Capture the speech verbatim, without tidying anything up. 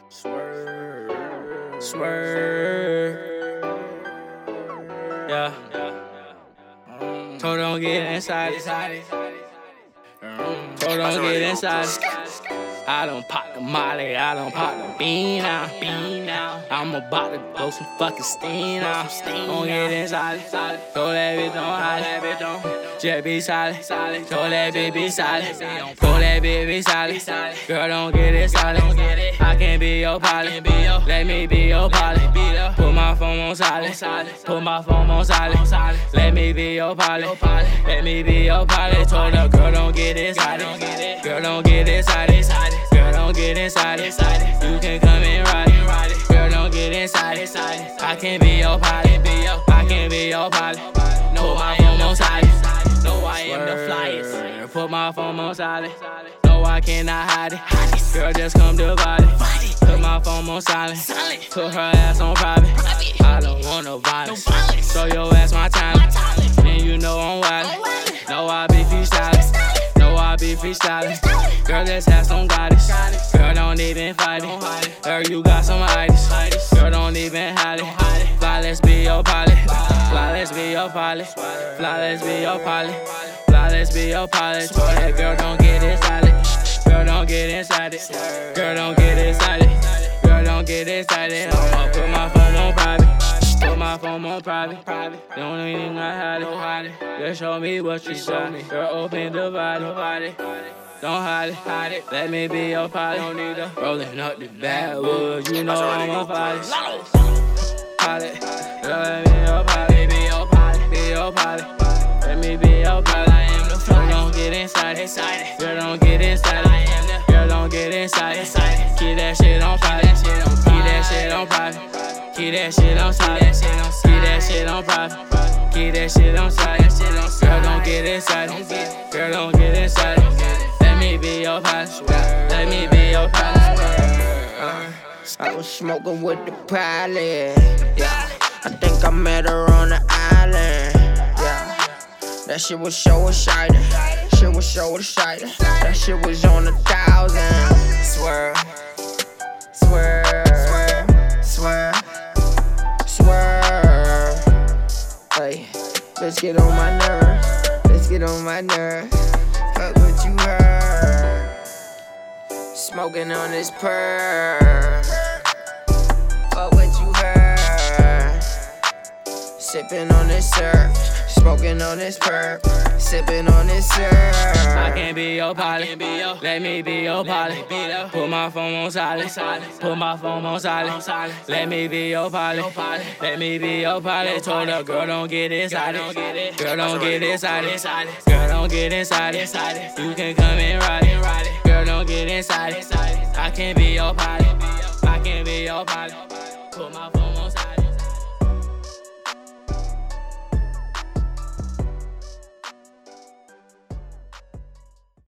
Swerve, swerve, yeah. Told her don't get inside it. Told her don't get inside it. I done pop the molly, I done pop the bean out. I'm about to blow some fucking steam out. Don't get inside it. Told that bitch don't hide it. Just be solid. Told that bitch be solid. Told that bitch be solid. Girl, don't get it solid. I can't be your pilot. Let me be your pilot. Put my phone on silent. Put my phone on silent. Let me be your pilot. Let me be your pilot. Told her, girl, don't get excited. Girl, don't get excited. Girl, don't get inside it. You can come and ride it. Girl, don't get inside it. I can be your pilot. I can be your pilot. No, my phone on silent. No, I am the flyest. Put my phone on silent. No, I cannot hide it. Girl, just come to body. Put my phone on silent. Put her ass on private. I don't want no violence. Show your ass my talent. And you know I'm wildin'. No, I be freestyling. No, I be freestyling. Girl, let's have some guidance. Girl, don't even fight it. Girl, you got some itis. Girl, don't even hide it. Fly, let's be your pilot. Fly, let's be your pilot. Fly, let's be your pilot. Fly, let's be your pilot. Told that girl, don't get excited. Girl, don't get excited. Girl, don't get excited. Girl, don't get excited. I'ma put my phone on private. Put my phone on private. Don't even hide it. Just show me what you saw. Girl, open the body. Don't hide it. Let me be your pilot. Rolling up the backwoods. You know I'm a pilot. Pilot. Girl, let me be your pilot. Be your pilot. Be your pilot. Let me be your pilot. I am the fly. Girl, don't get inside it. Girl, don't get inside it. Girl, don't get inside it. Keep that shit on private. Keep that shit on private. Keep that shit on side. Keep that shit on private. Keep that shit on side. Girl, don't get inside it. Girl, don't get inside it. Let me be your pilot. Let me be your pilot. I was smoking with the pilot. Yeah, I think I met her on the island. Yeah, that shit was so exciting. Shit was so exciting. That shit was on a thousand. Swerve, swerve, swerve, swerve. Hey, let's get on my nerves. Let's get on my nerves. Fuck what you heard. Smoking on this perk. Fuck what you heard. Sipping on this syrup. Smoking on this perk. Sipping on this syrup. I can be your pilot. Let me be your pilot. Put my phone on silent. Put my phone on silent. Let me be your pilot. Let me be your pilot. Told her, girl, don't get excited. Girl, don't get excited. Girl, don't get inside it. You can come and ride it. Girl, don't get inside it. I can be your pilot. I can be your pilot.